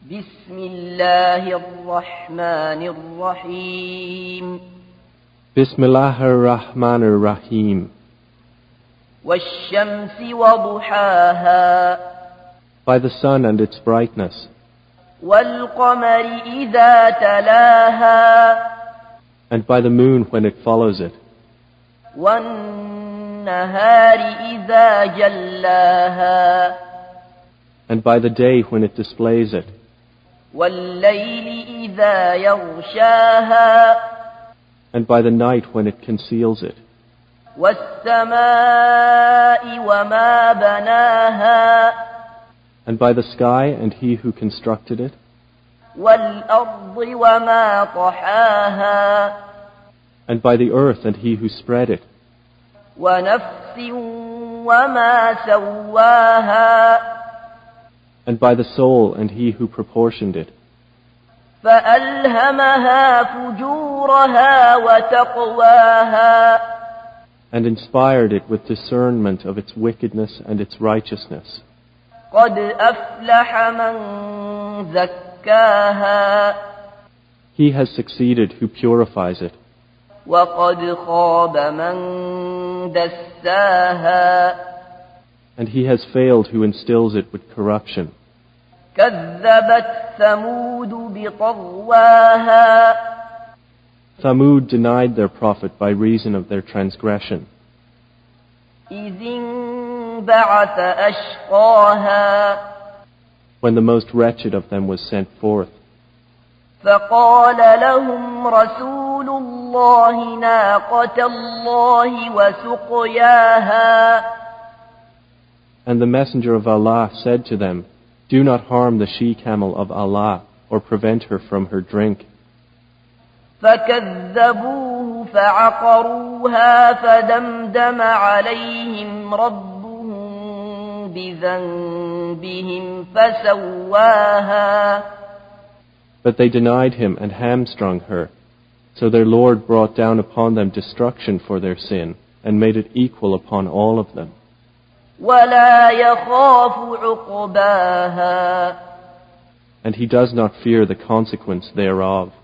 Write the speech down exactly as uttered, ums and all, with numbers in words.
بسم الله الرحمن الرحيم بسم الله الرحمن الرحيم والشمس وضحاها By the sun and its brightness, والقمر إذا تلاها and by the moon when it follows it, والنهار إذا جلاها and by the day when it displays it, والليل إذا يغشاها and by the night when it conceals it, والسماء وما بناها and by the sky and he who constructed it, والأرض وما طحاها and by the earth and he who spread it, ونفس وما سواها and by the soul and he who proportioned it, فألهمها فجورها وتقواها and inspired it with discernment of its wickedness and its righteousness. قد أفلح من زكاها He has succeeded who purifies it, وقد خاب من دساها and he has failed who instills it with corruption. كذبت ثمود بطغواها Thamud denied their prophet by reason of their transgression, إذ انبعث أشقاها when the most wretched of them was sent forth. فقال لهم رسول الله ناقة الله وسقياها And the messenger of Allah said to them, "Do not harm the she-camel of Allah or prevent her from her drink." فكذبوه فعقروها فدمدم عليهم ربهم بذنبهم فسواها But they denied him and hamstrung her. So their Lord brought down upon them destruction for their sin and made it equal upon all of them. ولا يخاف عقباها And he does not fear the consequence thereof.